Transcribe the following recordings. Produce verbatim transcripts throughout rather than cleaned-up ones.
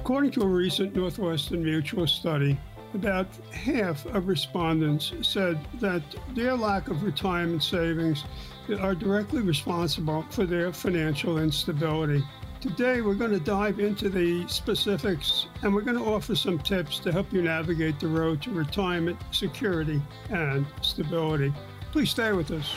According to a recent Northwestern Mutual study, about half of respondents said that their lack of retirement savings are directly responsible for their financial instability. Today, we're going to dive into the specifics, and we're going to offer some tips to help you navigate the road to retirement security and stability. Please stay with us.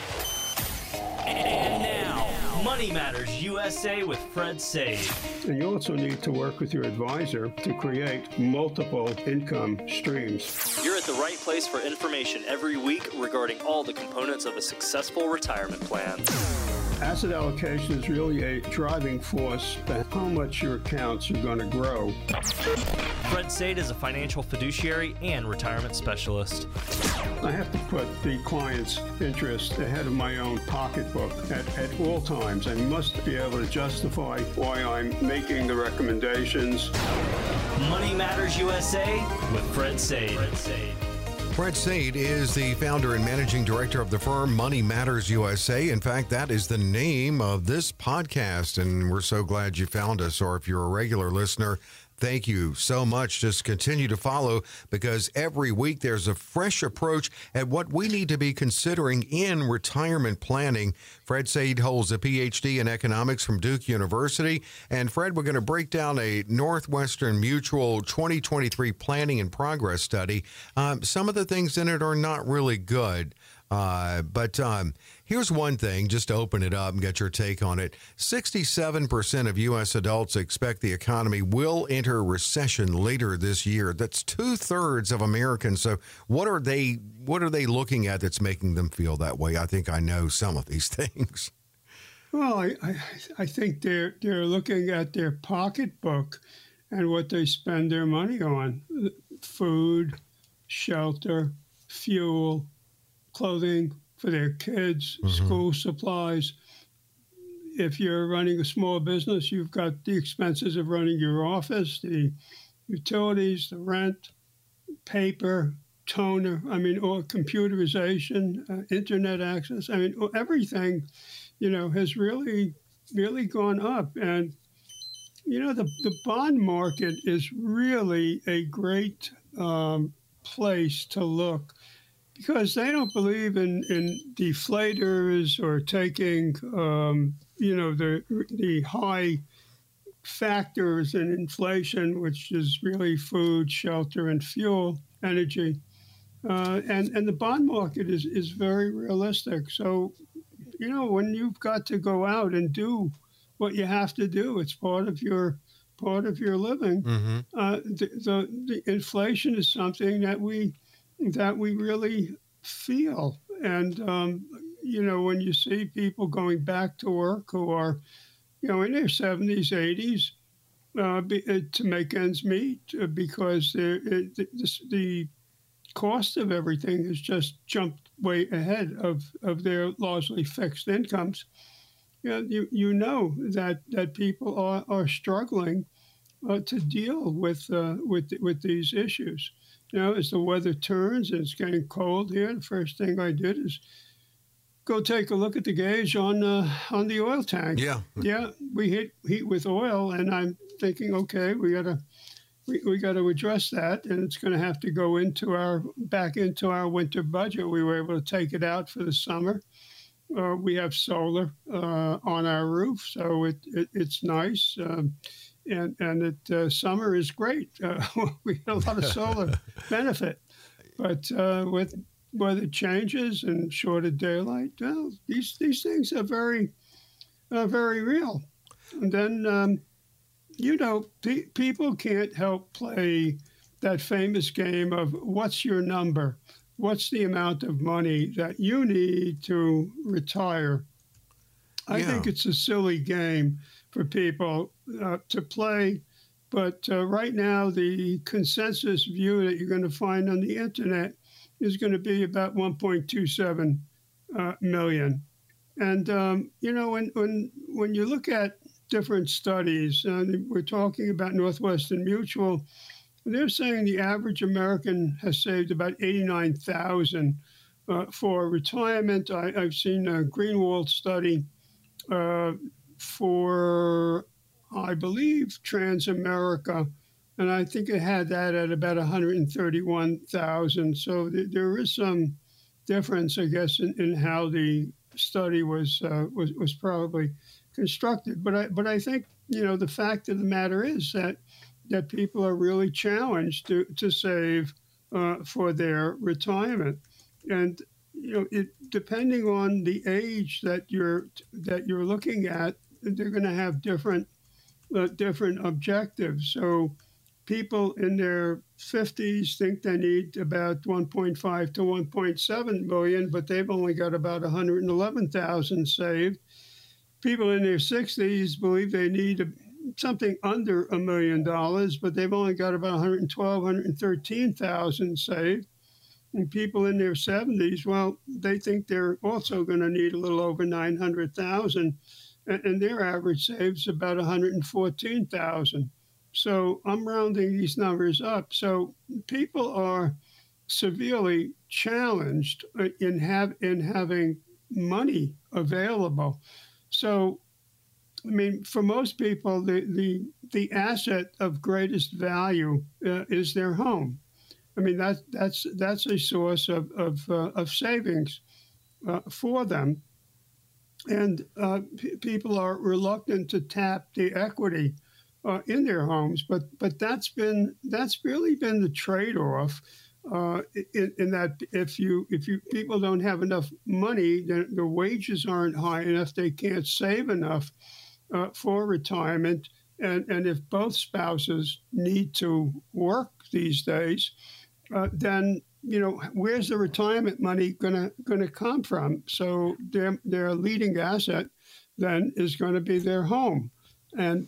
And now, Money Matters U S A with Fred Sage. And you also need to work with your advisor to create multiple income streams. You're at the right place for information every week regarding all the components of a successful retirement plan. Asset allocation is really a driving force to how much your accounts are going to grow. Fred Sade is a financial fiduciary and retirement specialist. I have to put the client's interest ahead of my own pocketbook at, at all times. I must be able to justify why I'm making the recommendations. Money Matters U S A with Fred Sade. Fred Sade. Fred Sade is the founder and managing director of the firm Money Matters U S A. In fact, that is the name of this podcast, and we're so glad you found us. Or if you're a regular listener, thank you so much. Just continue to follow, because every week there's a fresh approach at what we need to be considering in retirement planning. Fred Sade holds a P H D in economics from Duke University. And Fred, we're going to break down a Northwestern Mutual twenty twenty-three Planning and Progress study. Um, some of the things in it are not really good. Uh, but um, here's one thing, just to open it up and get your take on it. sixty-seven percent of U S adults expect the economy will enter recession later this year. That's two-thirds of Americans. So what are they what are they looking at that's making them feel that way? I think I know some of these things. Well, I, I, I think they're, they're looking at their pocketbook and what they spend their money on. Food, shelter, fuel, clothing for their kids, mm-hmm. school supplies. If you're running a small business, you've got the expenses of running your office, the utilities, the rent, paper, toner, I mean, or computerization, uh, internet access. I mean, everything, you know, has really, really gone up. And, you know, the, the bond market is really a great um, place to look, because they don't believe in, in deflators or taking, um, you know, the the high factors in inflation, which is really food, shelter, and fuel, energy. Uh, and, and the bond market is, is very realistic. So, you know, when you've got to go out and do what you have to do, it's part of your part of your living. Mm-hmm. Uh, the, the, the inflation is something that we that we really feel. And, um, you know, when you see people going back to work who are, you know, in their seventies, eighties, uh, be, uh, to make ends meet, uh, because it, the, the cost of everything has just jumped way ahead of, of their largely fixed incomes. You know, you, you know that, that people are, are struggling uh, to deal with, uh, with, with these issues. You know, as the weather turns and it's getting cold here, the first thing I did is go take a look at the gauge on uh, on the oil tank. Yeah, yeah, we hit heat with oil, and I'm thinking, okay, we gotta we, we got to address that, and it's going to have to go into our back into our winter budget. We were able to take it out for the summer. Uh, we have solar uh, on our roof, so it, it it's nice. Um, And and it, uh, summer is great. Uh, we get a lot of solar benefit. But uh, with weather changes and shorter daylight, well, these these things are very, uh, very real. And then, um, you know, pe- people can't help play that famous game of what's your number? What's the amount of money that you need to retire? I Yeah. think it's a silly game for people uh, to play. But uh, right now, the consensus view that you're going to find on the internet is going to be about one point two seven uh, million. And, um, you know, when, when, when you look at different studies, uh, we're talking about Northwestern Mutual, they're saying the average American has saved about eighty-nine thousand dollars uh, for retirement. I, I've seen a Greenwald study uh, for, I believe, Transamerica and I think it had that at about one hundred thirty-one thousand. So th- there is some difference, I guess, in, in how the study was uh, was was probably constructed. But I but I think, you know, the fact of the matter is that that people are really challenged to to save uh, for their retirement, and you know, it depending on the age that you're that you're looking at, they're going to have different uh, different objectives. So people in their fifties think they need about one point five to one point seven million, but they've only got about one hundred eleven thousand saved. People in their sixties believe they need a, something under a million dollars, but they've only got about one hundred twelve, one hundred thirteen thousand saved. And people in their seventies, well, they think they're also going to need a little over nine hundred thousand, and, and their average saves about one hundred fourteen thousand. So I'm rounding these numbers up. So people are severely challenged in have in having money available. So, I mean, for most people, the the, the asset of greatest value uh, is their home. I mean, that that's that's a source of of, uh, of savings uh, for them, and uh, p- people are reluctant to tap the equity uh, in their homes. But but that's been that's really been the trade-off. Uh, in, in that if you if you people don't have enough money, then the wages aren't high enough, they can't save enough uh, for retirement, and and if both spouses need to work these days, uh, then you know where's the retirement money gonna gonna come from? So their their leading asset then is going to be their home, and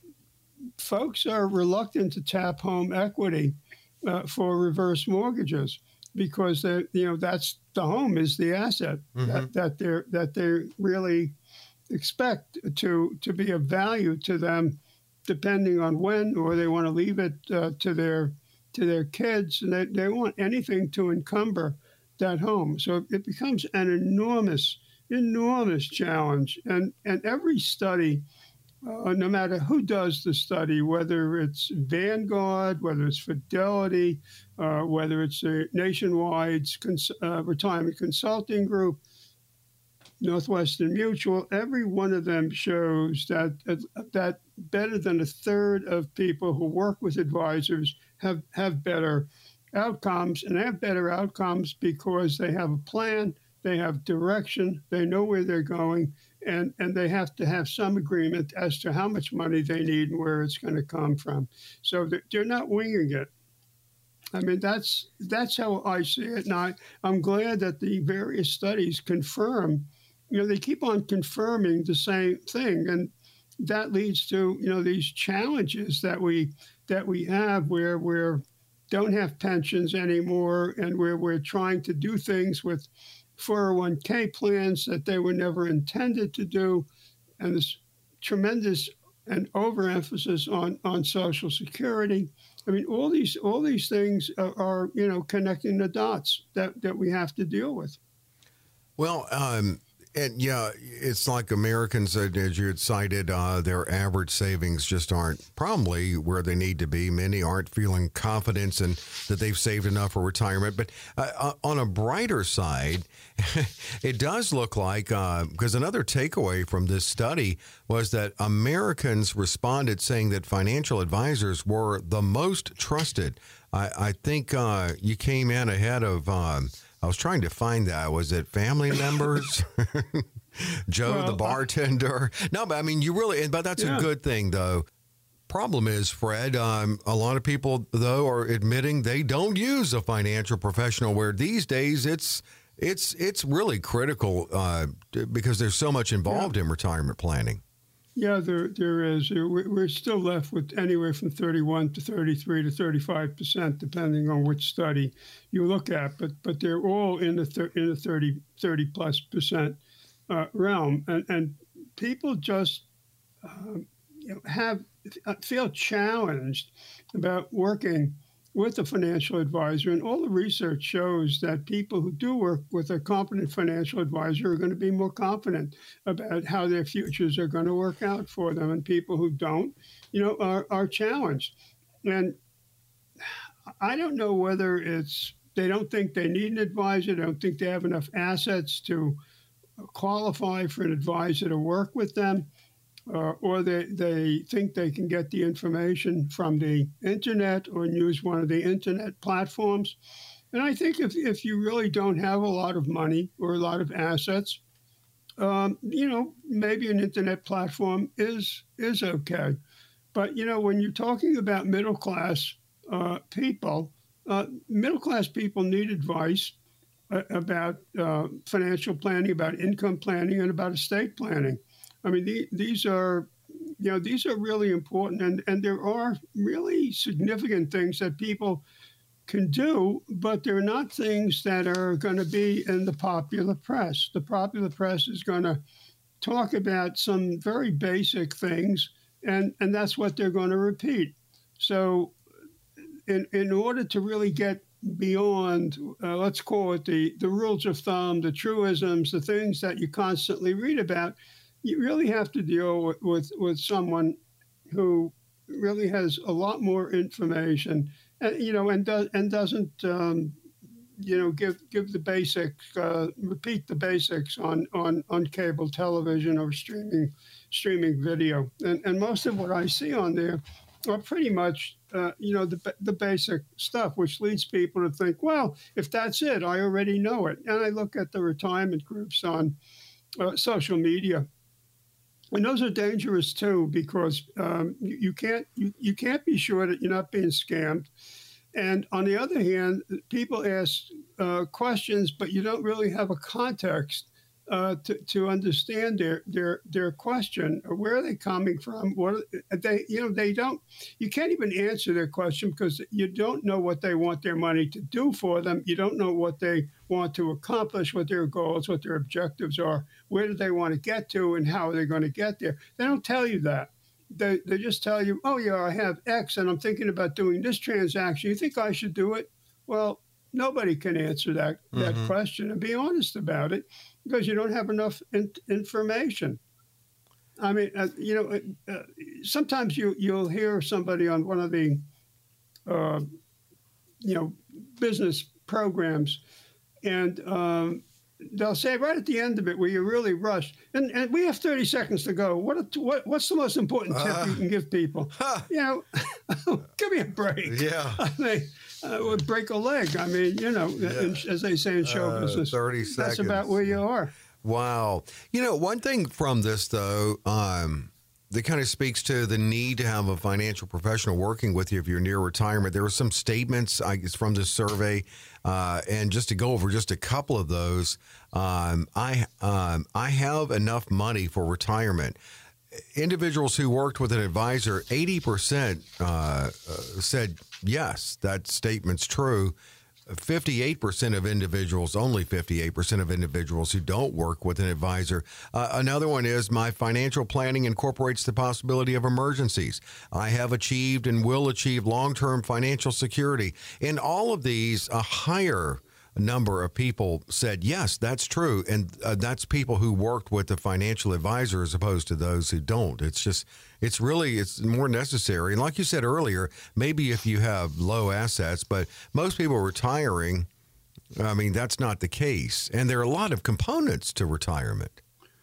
folks are reluctant to tap home equity Uh, for reverse mortgages because they, you know, that's the home is the asset mm-hmm. that, that they're that they really expect to to be of value to them, depending on when, or they want to leave it uh, to their to their kids, and they, they want anything to encumber that home. So it becomes an enormous enormous challenge, and and every study. Uh, no matter who does the study, whether it's Vanguard, whether it's Fidelity, uh, whether it's a Nationwide cons- uh, retirement consulting group, Northwestern Mutual, every one of them shows that uh, that better than a third of people who work with advisors have, have better outcomes, and they have better outcomes because they have a plan, they have direction, they know where they're going, and, and they have to have some agreement as to how much money they need and where it's going to come from. So they're not winging it. I mean, that's that's how I see it. And I, I'm glad that the various studies confirm, you know, they keep on confirming the same thing. And that leads to, you know, these challenges that we that we have where we're don't have pensions anymore and where we're trying to do things with four oh one k plans that they were never intended to do, and this tremendous and overemphasis on, on Social Security. I mean, all these all these things are, are you know connecting the dots that, that we have to deal with. Well, um, and yeah, it's like Americans, uh, as you had cited, uh, their average savings just aren't probably where they need to be. Many aren't feeling confidence in that they've saved enough for retirement. But uh, on a brighter side, it does look like, uh, because another takeaway from this study was that Americans responded saying that financial advisors were the most trusted. I, I think uh, you came in ahead of... Um, I was trying to find that. Was it family members? Joe, well, the bartender? No, but I mean, you really, but that's yeah. a good thing, though. Problem is, Fred, um, a lot of people, though, are admitting they don't use a financial professional, where these days it's it's it's really critical uh, because there's so much involved yeah. in retirement planning. Yeah, there there is. We're still left with anywhere from thirty-one to thirty-three to thirty-five percent, depending on which study you look at. But but they're all in the thir- in the thirty, thirty plus percent uh, realm, and and people just um, you know, have feel challenged about working with a financial advisor, and all the research shows that people who do work with a competent financial advisor are going to be more confident about how their futures are going to work out for them, and people who don't, you know, are, are challenged. And I don't know whether it's they don't think they need an advisor, they don't think they have enough assets to qualify for an advisor to work with them, uh, or they, they think they can get the information from the internet or use one of the internet platforms. And I think if, if you really don't have a lot of money or a lot of assets, um, you know, maybe an internet platform is is okay. But, you know, when you're talking about middle class uh, people, uh, middle class people need advice uh, about uh, financial planning, about income planning, and about estate planning. I mean, the, these are, you know, these are really important. And, and there are really significant things that people can do, but they're not things that are going to be in the popular press. The popular press is going to talk about some very basic things, and, and that's what they're going to repeat. So in, in order to really get beyond, uh, let's call it the, the rules of thumb, the truisms, the things that you constantly read about, you really have to deal with, with, with someone who really has a lot more information. And, you know, and does and doesn't, um, you know, give give the basics, uh, repeat the basics on, on, on cable television or streaming streaming video. And and most of what I see on there are pretty much, uh, you know, the the basic stuff, which leads people to think, well, if that's it, I already know it. And I look at the retirement groups on uh, social media. And those are dangerous too, because um, you, you can't you, you can't be sure that you're not being scammed. And on the other hand, people ask uh, questions, but you don't really have a context uh, to, to understand their their their question. Where are they coming from? What are they? You know, they don't. You can't even answer their question because you don't know what they want their money to do for them. You don't know what they want to accomplish, what their goals, what their objectives are. Where do they want to get to, and how are they going to get there? They don't tell you that. They they just tell you, oh yeah, I have X, and I'm thinking about doing this transaction. You think I should do it? Well, nobody can answer that that mm-hmm. question and be honest about it, because you don't have enough in, information. I mean, uh, you know, uh, sometimes you, you'll hear somebody on one of the, uh, you know, business programs, and um, they'll say right at the end of it where you're really rushed, and, and we have thirty seconds to go. What, what What's the most important tip uh, you can give people? Huh. You know, give me a break. Yeah. I mean, uh, would break a leg. I mean, you know, yeah. in, as they say in show uh, business, thirty seconds. That's about where you are. Wow. You know, one thing from this, though, um, that kind of speaks to the need to have a financial professional working with you if you're near retirement. There were some statements, I guess, from this survey, uh, and just to go over just a couple of those, um, I um, I have enough money for retirement. Individuals who worked with an advisor, eighty percent uh, uh, said, yes, that statement's true. fifty-eight percent of individuals, only fifty-eight percent of individuals who don't work with an advisor. Uh, another one is, my financial planning incorporates the possibility of emergencies. I have achieved and will achieve long-term financial security. In all of these, a higher number of people said, yes, that's true. And uh, that's people who worked with a financial advisor as opposed to those who don't. It's just, it's really, it's more necessary. And like you said earlier, maybe if you have low assets, but most people retiring, I mean, that's not the case. And there are a lot of components to retirement.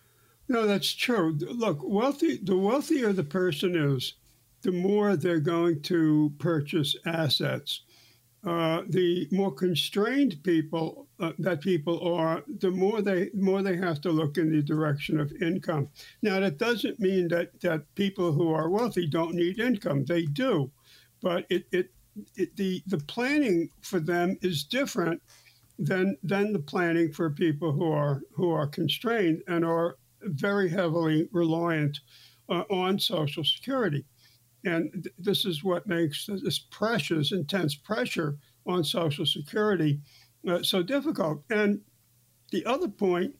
No, that's true. Look, wealthy, the wealthier the person is, the more they're going to purchase assets. Uh, the more constrained people uh, that people are, the more they more they have to look in the direction of income. Now, that doesn't mean that, that people who are wealthy don't need income. They do, but it, it, it the the planning for them is different than than the planning for people who are who are constrained and are very heavily reliant uh, on Social Security. And th- this is what makes this pressure, this intense pressure on Social Security uh, so difficult. And the other point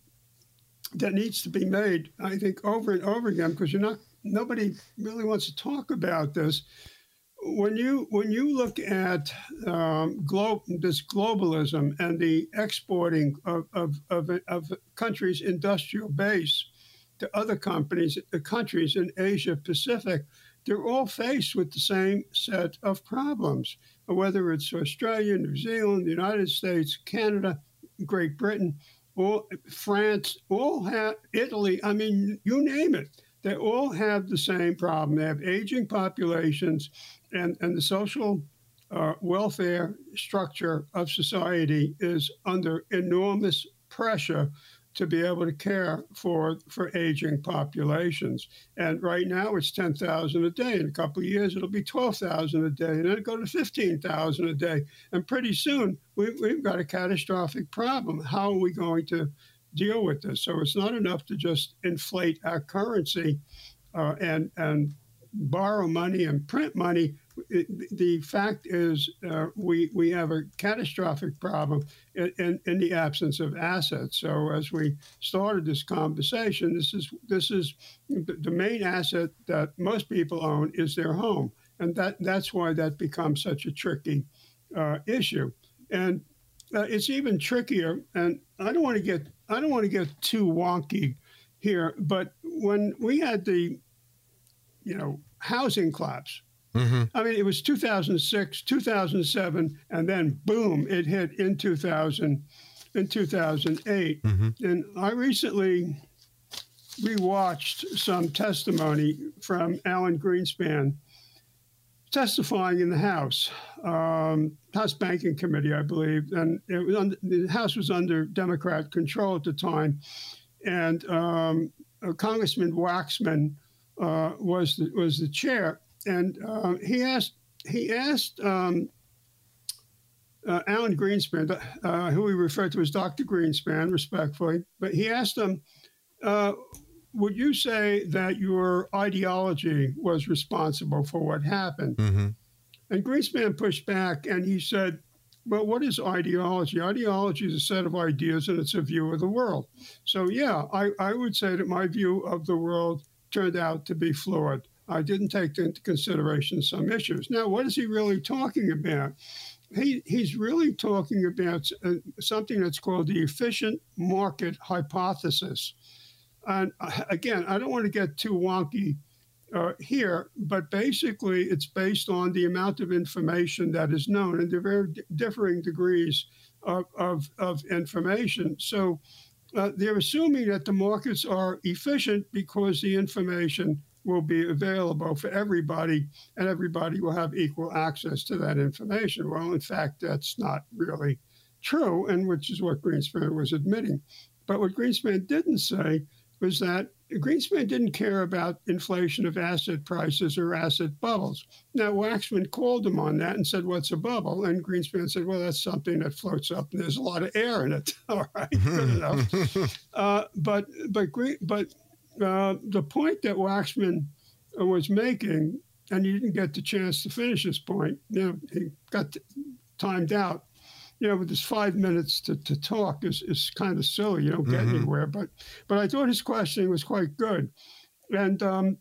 that needs to be made, I think, over and over again, because you're not, nobody really wants to talk about this. When you when you look at um, glo- this globalism and the exporting of of, of of countries' industrial base to other companies, the countries in Asia Pacific, they're all faced with the same set of problems, whether it's Australia, New Zealand, the United States, Canada, Great Britain, or France, all have Italy. I mean, you name it. They all have the same problem. They have aging populations, and, and the social uh, welfare structure of society is under enormous pressure to be able to care for for aging populations. And right now it's ten thousand a day. In a couple of years, it'll be twelve thousand a day, and then it'll go to fifteen thousand a day. And pretty soon, we, we've got a catastrophic problem. How are we going to deal with this? So it's not enough to just inflate our currency uh, and, and borrow money and print money. It, the fact is, uh, we we have a catastrophic problem in, in, in the absence of assets. So, as we started this conversation, this is this is the main asset that most people own is their home, and that that's why that becomes such a tricky uh, issue. And uh, it's even trickier. And I don't want to get I don't want to get too wonky here, but when we had the you know housing collapse. Mm-hmm. I mean, it was two thousand six, two thousand seven, and then boom, it hit in two thousand, in two thousand eight. Mm-hmm. And I recently rewatched some testimony from Alan Greenspan testifying in the House, um, House Banking Committee, I believe, and it was under, the House was under Democrat control at the time, and um, uh, Congressman Waxman uh, was the, was the chair. And uh, he asked he asked um, uh, Alan Greenspan, uh, who we refer to as Doctor Greenspan, respectfully, but he asked him, uh, would you say that your ideology was responsible for what happened? Mm-hmm. And Greenspan pushed back, and he said, well, what is ideology? Ideology is a set of ideas, and it's a view of the world. So, yeah, I, I would say that my view of the world turned out to be flawed. I didn't take into consideration some issues. Now, what is he really talking about? He, he's really talking about uh, something that's called the efficient market hypothesis. And uh, again, I don't want to get too wonky uh, here, but basically it's based on the amount of information that is known, and there are very d- differing degrees of, of, of information. So uh, they're assuming that the markets are efficient because the information will be available for everybody, and everybody will have equal access to that information. Well, in fact, that's not really true, and which is what Greenspan was admitting. But what Greenspan didn't say was that Greenspan didn't care about inflation of asset prices or asset bubbles. Now, Waxman called him on that and said, what's a bubble? And Greenspan said, well, that's something that floats up and there's a lot of air in it. All right, good enough. uh, but, but, but, Uh, the point that Waxman uh, was making, and he didn't get the chance to finish his point, you know, he got t- timed out, you know, with his five minutes to, to talk is, is kind of silly. You don't get mm-hmm. anywhere. But but I thought his questioning was quite good. And um,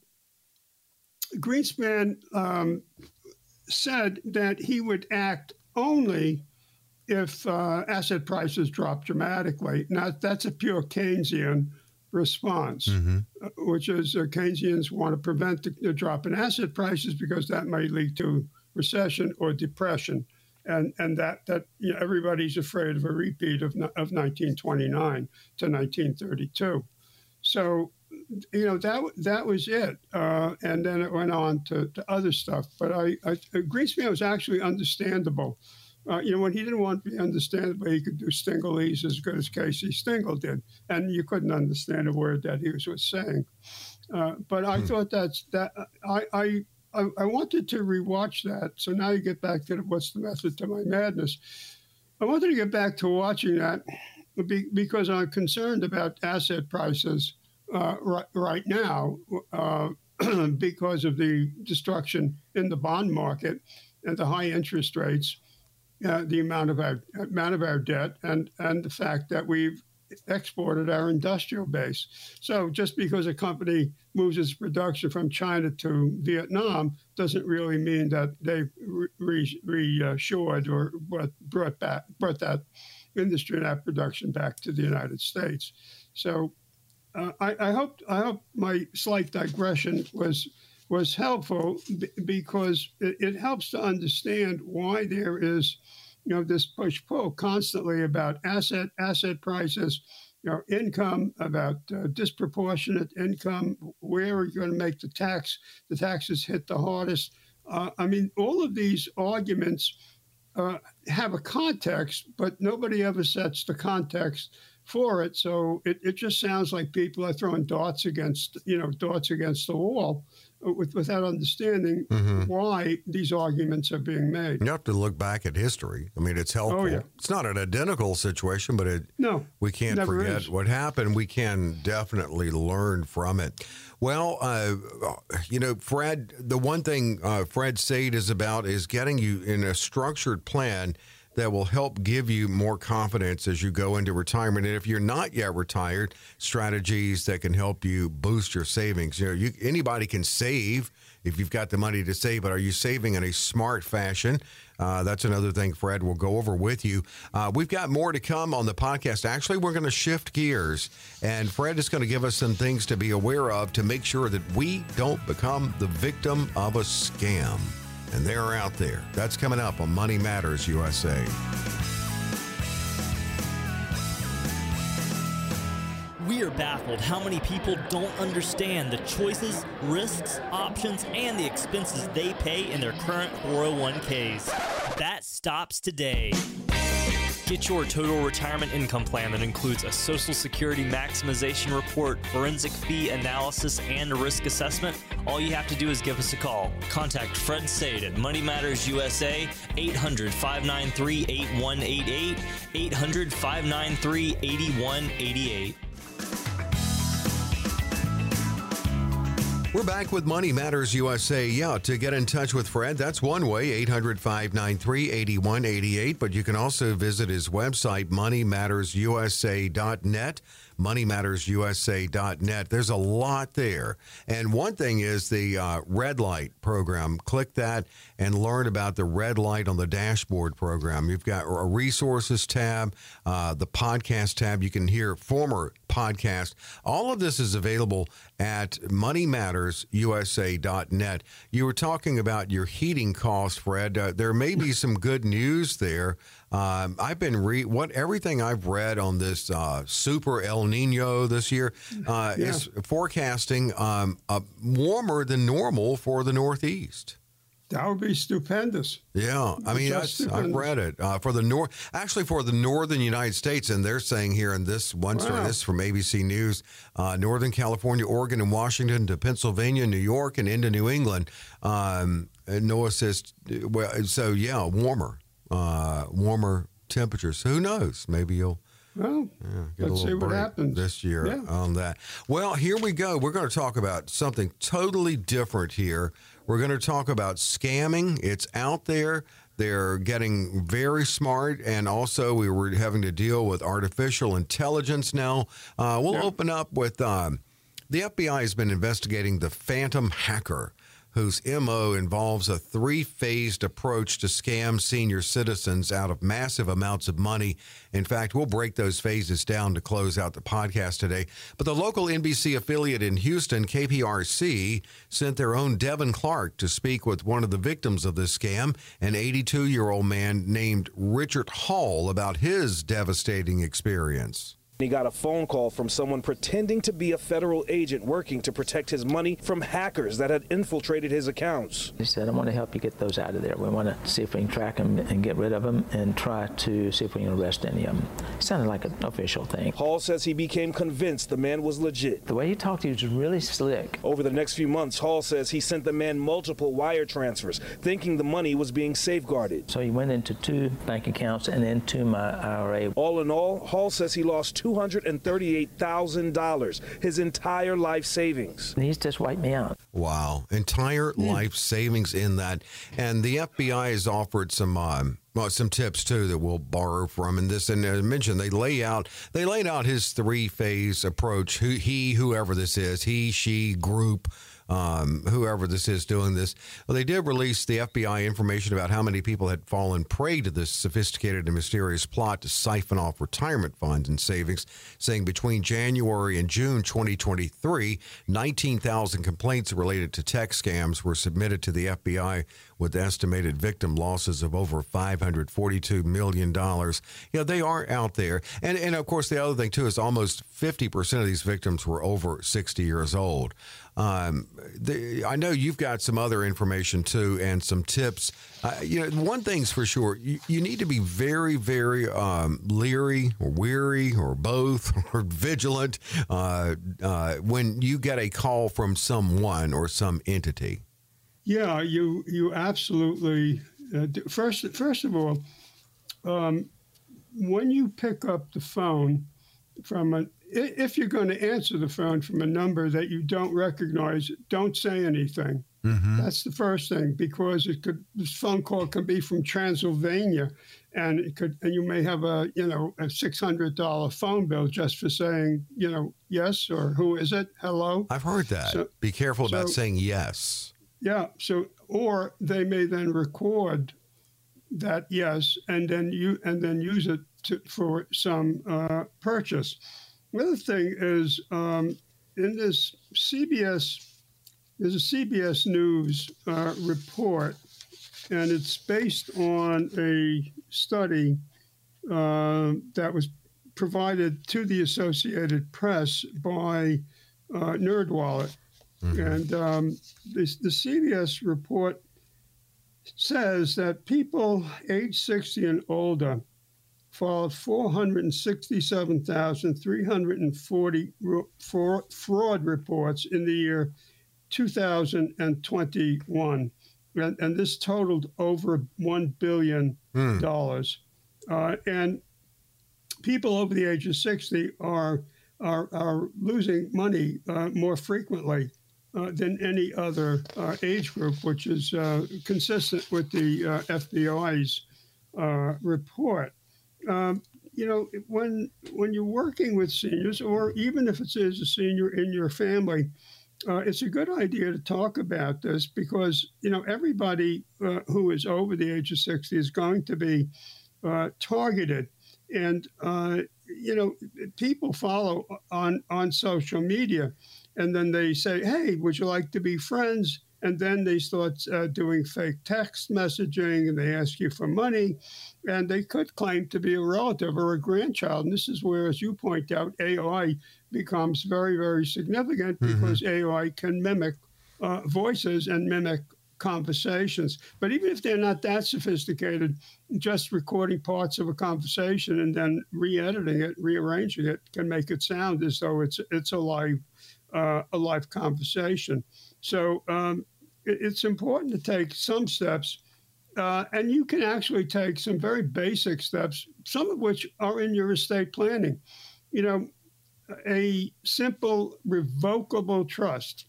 Greenspan um, said that he would act only if uh, asset prices drop dramatically. Now, that's a pure Keynesian response, mm-hmm. uh, which is uh, Keynesians want to prevent the, the drop in asset prices because that may lead to recession or depression, and and that that you know, everybody's afraid of a repeat of of nineteen twenty-nine to nineteen thirty-two. So, you know that that was it, uh, and then it went on to, to other stuff. But I, I Greenspan was actually understandable. Uh, you know, when he didn't want to be understandable, he could do Stinglese as good as Casey Stengel did, and you couldn't understand a word that he was, was saying. Uh, but I hmm. thought that's that. I, I I wanted to rewatch that. So now you get back to the, what's the method to my madness. I wanted to get back to watching that because I'm concerned about asset prices uh, right, right now uh, because of the destruction in the bond market and the high interest rates. Uh, the amount of our amount of our debt and and the fact that we've exported our industrial base. So just because a company moves its production from China to Vietnam doesn't really mean that they've reassured re, or brought, brought back brought that industry and that production back to the United States. So uh, I, I hope I hope my slight digression was was helpful b- because it, it helps to understand why there is, you know, this push-pull constantly about asset asset prices, you know, income, about uh, disproportionate income, where are you going to make the tax, the taxes hit the hardest. Uh, I mean, all of these arguments uh, have a context, but nobody ever sets the context for it. So it, it just sounds like people are throwing darts against, you know, darts against the wall with, without understanding mm-hmm. why these arguments are being made. You have to look back at history. I mean, it's helpful. Oh, yeah. It's not an identical situation, but it, no, we can't forget is. what happened. We can definitely learn from it. Well, uh, you know, Fred, the one thing uh, Fred Sade is about is getting you in a structured plan that will help give you more confidence as you go into retirement. And if you're not yet retired, strategies that can help you boost your savings. You know, you, anybody can save if you've got the money to save, but are you saving in a smart fashion? Uh, that's another thing Fred will go over with you. Uh, we've got more to come on the podcast. Actually, we're going to shift gears, and Fred is going to give us some things to be aware of to make sure that we don't become the victim of a scam. And they're out there. That's coming up on Money Matters U S A. We are baffled how many people don't understand the choices, risks, options, and the expenses they pay in their current four oh one k's. That stops today. Get your total retirement income plan that includes a Social Security maximization report, forensic fee analysis, and a risk assessment. All you have to do is give us a call. Contact Fred Sade at Money Matters U S A, eight hundred, five nine three, eight one eight eight, eight hundred, five nine three, eight one eight eight. We're back with Money Matters U S A. Yeah, to get in touch with Fred, that's one way, eight hundred, five nine three, eight one eight eight. But you can also visit his website, money matters u s a dot net. money matters u s a dot net. There's a lot there. And one thing is the uh, Red Light program. Click that and learn about the Red Light on the Dashboard program. You've got a resources tab, uh, the podcast tab. You can hear former podcasts. All of this is available at money matters u s a dot net. You were talking about your heating costs, Fred. Uh, there may be some good news there. Um, I've been re what everything I've read on this uh, super El Nino this year uh, yeah. is forecasting um, uh, warmer than normal for the Northeast. That would be stupendous. Yeah, I mean, that's, I've read it uh, for the north, actually for the northern United States, and they're saying here in this one wow. story, this is from A B C News, uh, Northern California, Oregon, and Washington to Pennsylvania, New York, and into New England. Um, and NOAA says, well, so yeah, warmer, uh, warmer temperatures. So who knows? Maybe you'll. Well, yeah, get let's a see what happens this year yeah. on that. Well, here we go. We're going to talk about something totally different here. We're going to talk about scamming. It's out there. They're getting very smart, and also we were having to deal with artificial intelligence now. Uh, we'll yeah. open up with um, the F B I has been investigating the Phantom Hacker, whose M O involves a three-phased approach to scam senior citizens out of massive amounts of money. In fact, we'll break those phases down to close out the podcast today. But the local N B C affiliate in Houston, K P R C, sent their own Devin Clark to speak with one of the victims of this scam, an eighty-two-year-old man named Richard Hall, about his devastating experience. He got a phone call from someone pretending to be a federal agent working to protect his money from hackers that had infiltrated his accounts. He said, I want to help you get those out of there. We want to see if we can track them and get rid of them and try to see if we can arrest any of them. It sounded like an official thing. Hall says he became convinced the man was legit. The way he talked, he was really slick. Over the next few months, Hall says he sent the man multiple wire transfers, thinking the money was being safeguarded. So he went into two bank accounts and into my I R A. All in all, Hall says he lost two hundred thirty-eight thousand dollars, his entire life savings. He's just wiped me out. Wow. Entire yeah. life savings in that. And the F B I has offered some um, well, some tips, too, that we'll borrow from in this. And I mentioned they lay out, they laid out his three-phase approach. Who, he, whoever this is, he, she, group, um, whoever this is doing this. Well, they did release the F B I information about how many people had fallen prey to this sophisticated and mysterious plot to siphon off retirement funds and savings, saying between January and June twenty twenty-three, nineteen thousand complaints related to tech scams were submitted to the F B I, with estimated victim losses of over five hundred forty-two million dollars. You know, they are out there. And, and of course, the other thing, too, is almost fifty percent of these victims were over sixty years old. Um, the, I know you've got some other information, too, and some tips. Uh, you know, one thing's for sure, you, you need to be very, very um, leery or weary or both or vigilant uh, uh, when you get a call from someone or some entity. Yeah, you you absolutely. Uh, first, first of all, um, when you pick up the phone from a, if you're going to answer the phone from a number that you don't recognize, don't say anything. Mm-hmm. That's the first thing, because it could this phone call can be from Transylvania, and it could and you may have a you know a six hundred dollar phone bill just for saying you know yes or who is it, hello. I've heard that. So, be careful about so, saying yes. Yeah. So, or they may then record that yes, and then you and then use it to, for some uh, purchase. The other thing is um, in this C B S, there's a C B S News uh, report, and it's based on a study uh, that was provided to the Associated Press by uh, NerdWallet. Mm-hmm. And um, this, the C B S report says that people age sixty and older filed four hundred sixty-seven thousand three hundred forty fraud reports in the year two thousand twenty-one. And, and this totaled over one billion dollars. Mm. Uh, and people over the age of sixty are, are, are losing money uh, more frequently Uh, than any other uh, age group, which is uh, consistent with the uh, F B I's uh, report. Um, you know, when when you're working with seniors, or even if it is a senior in your family, uh, it's a good idea to talk about this, because, you know, everybody uh, who is over the age of sixty is going to be uh, targeted. And, uh, you know, people follow on, on social media, and then they say, hey, would you like to be friends? And then they start uh, doing fake text messaging, and they ask you for money, and they could claim to be a relative or a grandchild. And this is where, as you point out, A I becomes very, very significant, mm-hmm. because A I can mimic uh, voices and mimic conversations. But even if they're not that sophisticated, just recording parts of a conversation and then re-editing it, rearranging it, can make it sound as though it's it's a live uh, a live conversation. So um, it, it's important to take some steps, uh, and you can actually take some very basic steps, some of which are in your estate planning. You know, a simple revocable trust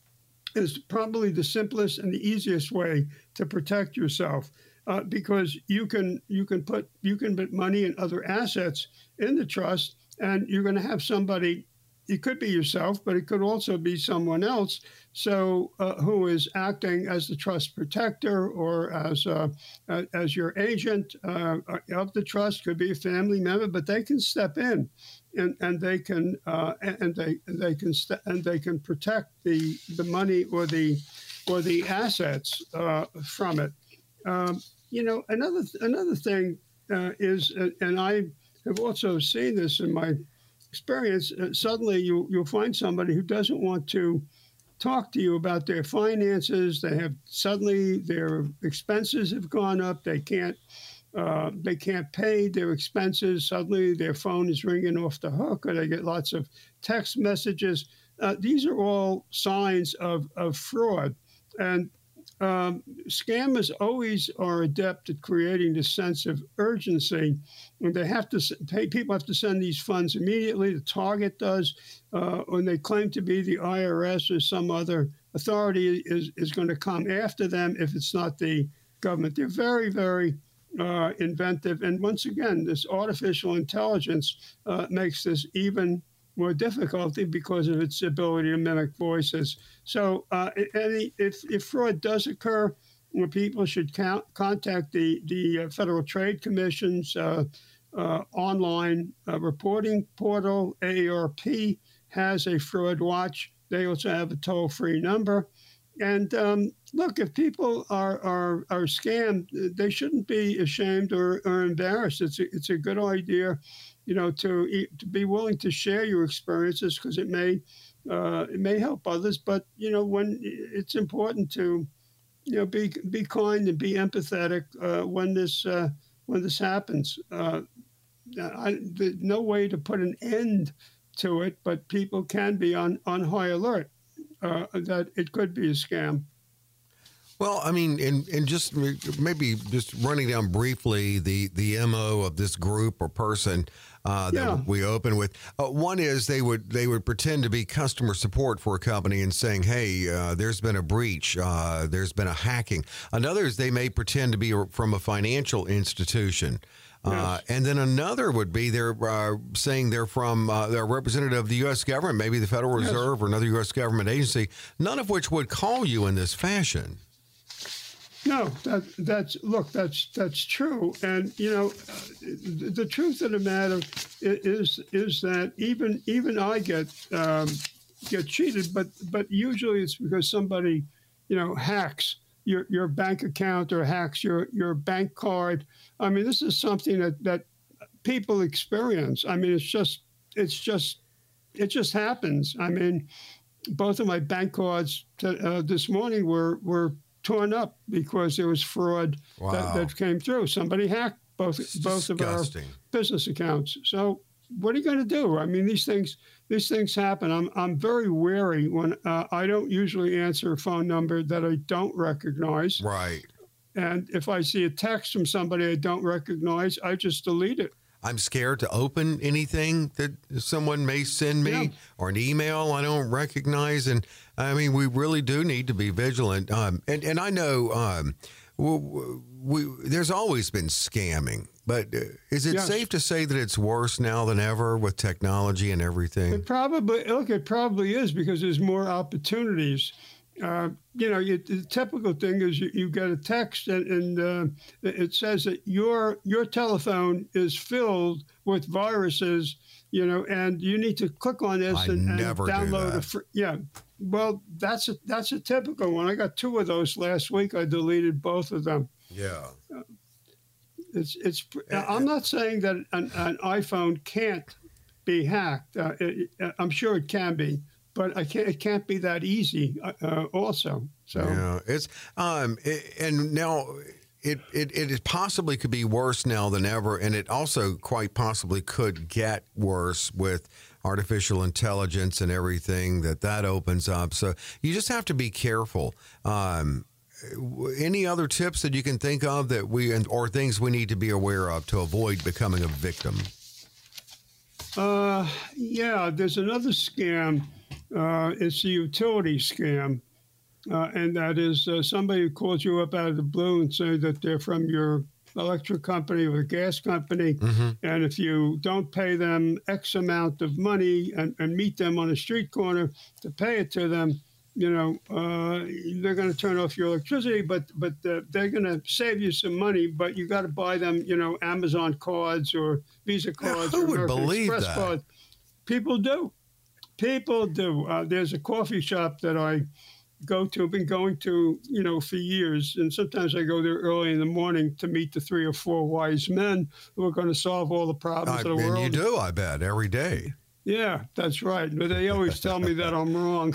is probably the simplest and the easiest way to protect yourself, uh, because you can you can put you can put money and other assets in the trust, and you're going to have somebody. It could be yourself, but it could also be someone else. So uh, who is acting as the trust protector or as uh, as your agent uh, of the trust. Could be a family member, but they can step in, and and they can uh, and they they can st- and they can protect the the money or the or the assets uh, from it. Um, you know, another another thing uh, is, uh, and I have also seen this in my experience, uh, suddenly you, you'll find somebody who doesn't want to talk to you about their finances. They have suddenly their expenses have gone up. They can't uh, they can't pay their expenses. Suddenly their phone is ringing off the hook, or they get lots of text messages. Uh, these are all signs of, of fraud. And Um, scammers always are adept at creating this sense of urgency, and they have to pay. People have to send these funds immediately. The target does, uh, when they claim to be the I R S or some other authority is is going to come after them if it's not the government. They're very, very uh, inventive, and once again, this artificial intelligence uh, makes this even more difficulty because of its ability to mimic voices. So, uh, any if if fraud does occur, well, people should count, contact the the uh, Federal Trade Commission's uh, uh, online uh, reporting portal. A A R P has a fraud watch. They also have a toll-free number. And um, look, if people are, are are scammed, they shouldn't be ashamed or, or embarrassed. It's a, it's a good idea, you know, to to be willing to share your experiences because it may uh, it may help others. But you know, when it's important to you know be be kind and be empathetic uh, when this uh, when this happens. Uh, I, there's no way to put an end to it, but people can be on on high alert. Uh, that it could be a scam. Well, I mean, and, and just maybe just running down briefly the, the M O of this group or person uh, that Yeah. we open with. Uh, one is they would they would pretend to be customer support for a company and saying, hey, uh, there's been a breach, uh, there's been a hacking. Another is they may pretend to be from a financial institution. Uh, Yes. and then another would be they're uh, saying they're from uh, they're a representative of the U S government, maybe the Federal Yes. Reserve or another U S government agency, none of which would call you in this fashion. No, that that's look, that's that's true, and you know, uh, the, the truth of the matter i- is is that even even I get um, get cheated, but but usually it's because somebody, you know, hacks your your bank account or hacks your your bank card. I mean, this is something that that people experience. I mean, it's just it's just it just happens. I mean, both of my bank cards t- uh, this morning were were torn up because there was fraud Wow. that, that came through. Somebody hacked both It's both of our disgusting. business accounts. So what are you going to do? I mean, these things these things happen. I'm I'm very wary when uh, I don't usually answer a phone number that I don't recognize. Right. And if I see a text from somebody I don't recognize, I just delete it. I'm scared to open anything that someone may send me Yeah. or an email I don't recognize. And I mean, we really do need to be vigilant. Um, and, and I know um, we, we, there's always been scamming, but uh, is it Yes. safe to say that it's worse now than ever with technology and everything? It probably look. It probably is because there's more opportunities. Uh, you know, you, the typical thing is you, you get a text and, and uh, it says that your your telephone is filled with viruses. You know, and you need to click on this I and, and never do download a that. free. Yeah, well, that's a, that's a typical one. I got two of those last week. I deleted both of them. Yeah. It's it's. I'm not saying that an, an iPhone can't be hacked. Uh, it, it- I'm sure it can be, but I can't. It can't be that easy. Uh, uh, also, so Yeah, it's um, it, and now it, it it is possibly could be worse now than ever, and it also quite possibly could get worse with artificial intelligence and everything that that opens up. So you just have to be careful. Um, any other tips that you can think of that we or things we need to be aware of to avoid becoming a victim? uh, yeah. There's another scam. Uh, it's a utility scam. Uh, and that is uh, somebody who calls you up out of the blue and say that they're from your electric company or gas company. And if you don't pay them X amount of money and, and meet them on a street corner to pay it to them, you know, uh, they're going to turn off your electricity, but but uh, they're going to save you some money. But you got to buy them, you know, Amazon cards or Visa cards who or would American believe Express that? cards. People do. People do. Uh, there's a coffee shop that I go to, been going to, you know, for years. And sometimes I go there early in the morning to meet the three or four wise men who are going to solve all the problems I, of the and world. you do, I bet, every day. Yeah, that's right. But they always tell me that I'm wrong.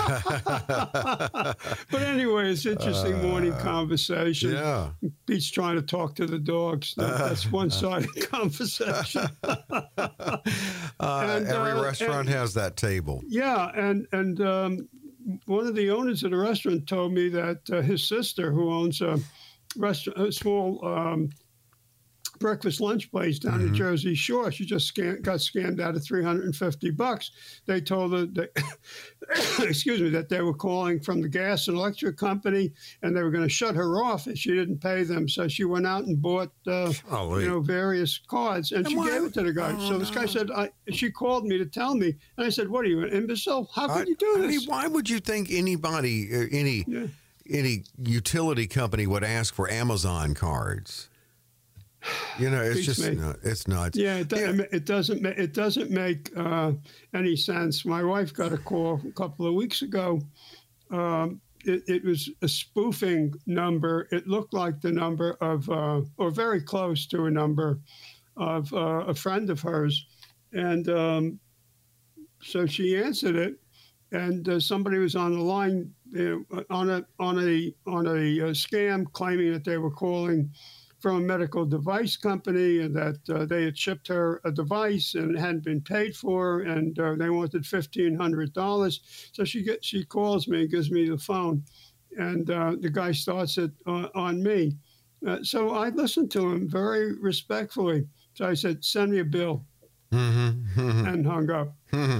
But anyway, it's interesting morning conversation. Yeah. Pete's trying to talk to the dogs. That, that's one-sided conversation. Uh, And, every uh, restaurant and- has that table. Yeah, and and um, one of the owners of the restaurant told me that uh, his sister, who owns a restaurant, a small um, breakfast lunch place down Mm-hmm. in Jersey Shore. She just scam, got scammed out of three hundred fifty bucks. They told her, that, excuse me, that they were calling from the gas and electric company, and they were going to shut her off if she didn't pay them. So she went out and bought, uh, Golly. you know, various cards, and, And she why- gave it to the guy. Oh, so this guy no. said, I, she called me to tell me, and I said, "What are you, an imbecile? How could I, you do I this?" mean, why would you think anybody, uh, any Yeah. any utility company would ask for Amazon cards? You know, it's Beats just me. nut- it's nuts. Yeah, it, do- it doesn't. ma- It doesn't make uh, any sense. My wife got a call a couple of weeks ago. Um, it, it was a spoofing number. It looked like the number of, uh, or very close to a number of uh, a friend of hers, and um, so she answered it, and uh, somebody was on the line uh, on a on a on a uh, scam, claiming that they were calling from a medical device company, and that uh, they had shipped her a device and it hadn't been paid for, and uh, they wanted fifteen hundred dollars. So she get, she calls me and gives me the phone, and uh, the guy starts it uh, on me. Uh, so I listened to him very respectfully. So I said, "Send me a bill," Mm-hmm. and hung up.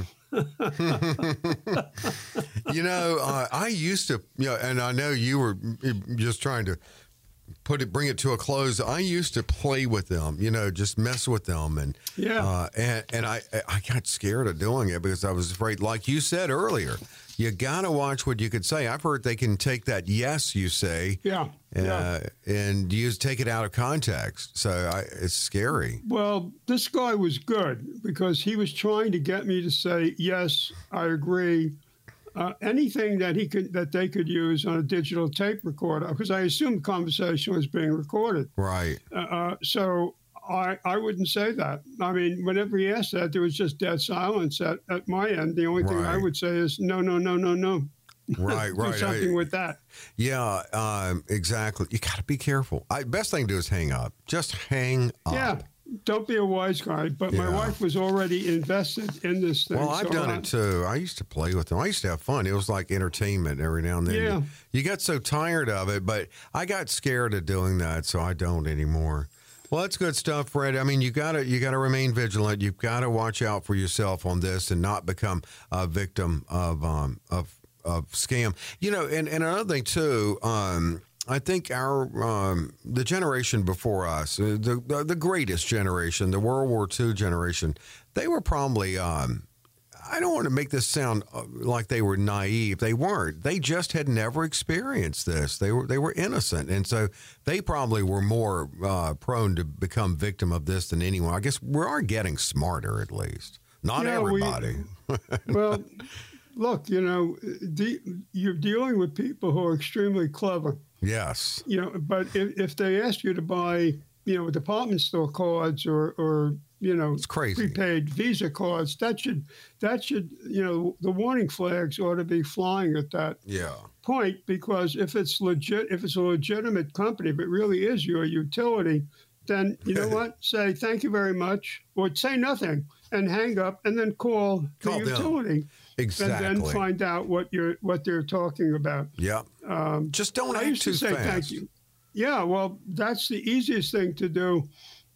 You know, uh, I used to, you know, and I know you were just trying to put it, bring it to a close. I used to play with them, you know, just mess with them, and Yeah. uh, and and I I got scared of doing it because I was afraid, like you said earlier, you got to watch what you could say. I've heard they can take that yes you say, Yeah. uh, yeah. and use take it out of context. So I, it's scary. Well, this guy was good because he was trying to get me to say, yes, I agree. Uh, anything that he could that they could use on a digital tape recorder, because I assumed the conversation was being recorded. Right. Uh, uh, so I I wouldn't say that. I mean, whenever he asked that, there was just dead silence at, at my end. The only thing I Right. would say is no, no, no, no, no. Right. Do Right. something I- with that. Yeah, um, exactly. You got to be careful. I, best thing to do is hang up. Just hang up. Yeah. Don't be a wise guy. But my Yeah. wife was already invested in this thing. Well, I've so done I- it too. I used to play with them. I used to have fun. It was like entertainment every now and then. Yeah. You, you got so tired of it, but I got scared of doing that, so I don't anymore. Well, that's good stuff, Fred. I mean, you gotta you gotta remain vigilant. You've got to watch out for yourself on this and not become a victim of um of of scam. You know, and, and another thing too. Um, I think our um, the generation before us, uh, the, the the greatest generation, the World War Two generation, they were probably. Um, I don't want to make this sound uh, like they were naive. They weren't. They just had never experienced this. They were they were innocent, and so they probably were more uh, prone to become victim of this than anyone. I guess we are getting smarter, at least. Not Yeah, we- everybody. Well, look, you know, de- you're dealing with people who are extremely clever. Yes. You know, but if, if they ask you to buy, you know, department store cards or, or you know, It's crazy. prepaid Visa cards, that should that should you know the warning flags ought to be flying at that Yeah. point, because if it's legit, if it's a legitimate company, if it really is your utility, then you know what? Say thank you very much, or say nothing and hang up, and then call, Call the them. utility, Exactly. and then find out what you're what they're talking about. Yep. Um, Just don't I act used too to say fast. thank you. Yeah, well, that's the easiest thing to do,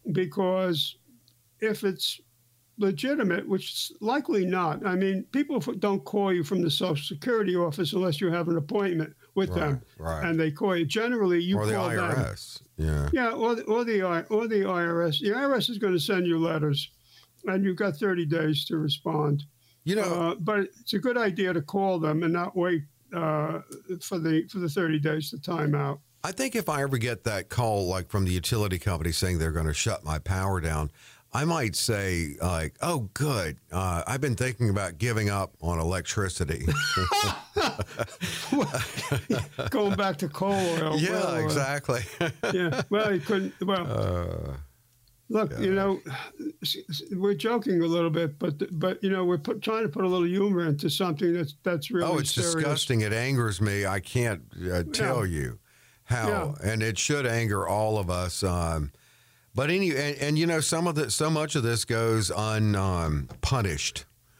because if it's legitimate, which is likely not. I mean, people f- don't call you from the Social Security office unless you have an appointment with Right, them, right. and they call you. Generally, you or the call I R S. them. Yeah. Yeah, or the, or the I or the I R S. The I R S is going to send you letters, and you've got thirty days to respond. You know, Uh, but it's a good idea to call them and not wait uh, for the for the thirty days to time out. I think if I ever get that call, like from the utility company saying they're going to shut my power down, I might say, like, oh, good. Uh, I've been thinking about giving up on electricity. Going back to coal oil. yeah, well, uh, exactly. yeah. Well, he couldn't. Well, uh, look, you know, we're joking a little bit, but but you know, we're put, trying to put a little humor into something that's that's really oh, it's serious. disgusting. It angers me. I can't uh, tell you how. And it should anger all of us. Um, but any, and, and, you know, some of the, so much of this goes unpunished. Um,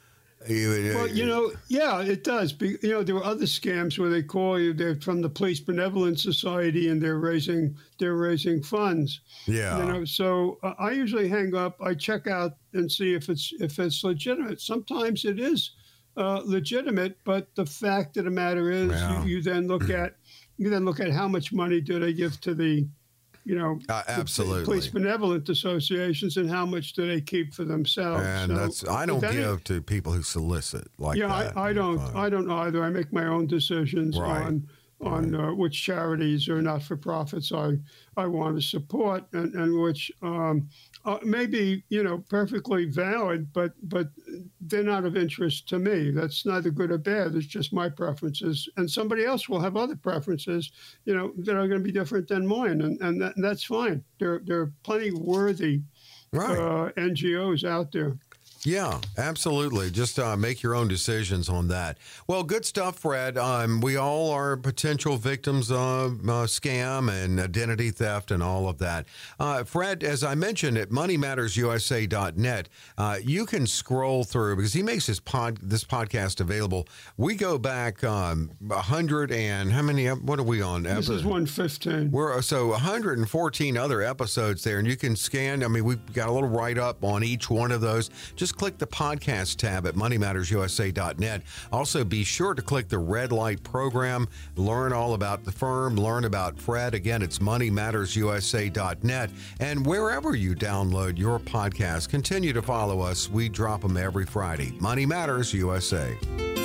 Well, you know, yeah, it does. Be, you know, there were other scams where they call you. They're from the Police Benevolent Society, and they're raising they're raising funds. Yeah. You know, so uh, I usually hang up. I check out and see if it's if it's legitimate. Sometimes it is uh, legitimate, but the fact of the matter is, yeah. you, you then look at you then look at how much money do they give to the you know, uh, absolutely. the police benevolent associations, and how much do they keep for themselves? And so, that's I don't give it, to people who solicit like yeah, that. Yeah, I, I don't. Fine. I don't either. I make my own decisions right. on on right. uh, which charities or not for profits I I want to support, and and which um, uh, may be you know perfectly valid, but but they're not of interest to me. That's neither good or bad. It's just my preferences, and somebody else will have other preferences, you know, that are going to be different than mine, and and, that, and that's fine. There there are plenty worthy right. uh, N G Os out there. Yeah, absolutely. Just uh, make your own decisions on that. Well, good stuff, Fred. Um, we all are potential victims of uh, scam and identity theft and all of that. Uh, Fred, as I mentioned at money matters U S A dot net, uh, you can scroll through because he makes his pod, this podcast available. We go back um, one hundred and how many? What are we on? This is one fifteen. We're so one hundred fourteen other episodes there, and you can scan. I mean, we've got a little write up on each one of those. Just click the podcast tab at money matters U S A dot net. Also, be sure to click the red light program, learn all about the firm, learn about Fred. Again, it's money matters U S A dot net. And wherever you download your podcast, continue to follow us. We drop them every Friday. Money Matters U S A.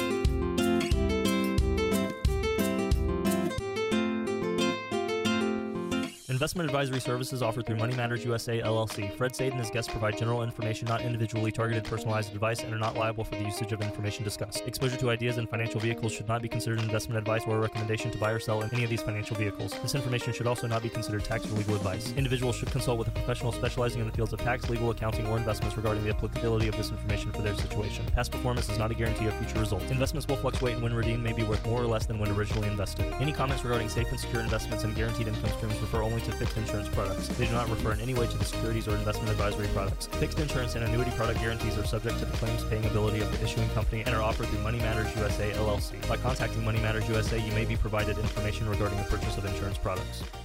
Investment advisory services offered through Money Matters U S A, L L C. Fred Sade and his guests provide general information, not individually targeted personalized advice, and are not liable for the usage of information discussed. Exposure to ideas and financial vehicles should not be considered investment advice or a recommendation to buy or sell in any of these financial vehicles. This information should also not be considered tax or legal advice. Individuals should consult with a professional specializing in the fields of tax, legal, accounting, or investments regarding the applicability of this information for their situation. Past performance is not a guarantee of future results. Investments will fluctuate, and when redeemed may be worth more or less than when originally invested. Any comments regarding safe and secure investments and guaranteed income streams refer only to fixed insurance products. They do not refer in any way to the securities or investment advisory products. Fixed insurance and annuity product guarantees are subject to the claims paying ability of the issuing company and are offered through Money Matters U S A, L L C. By contacting Money Matters U S A, you may be provided information regarding the purchase of insurance products.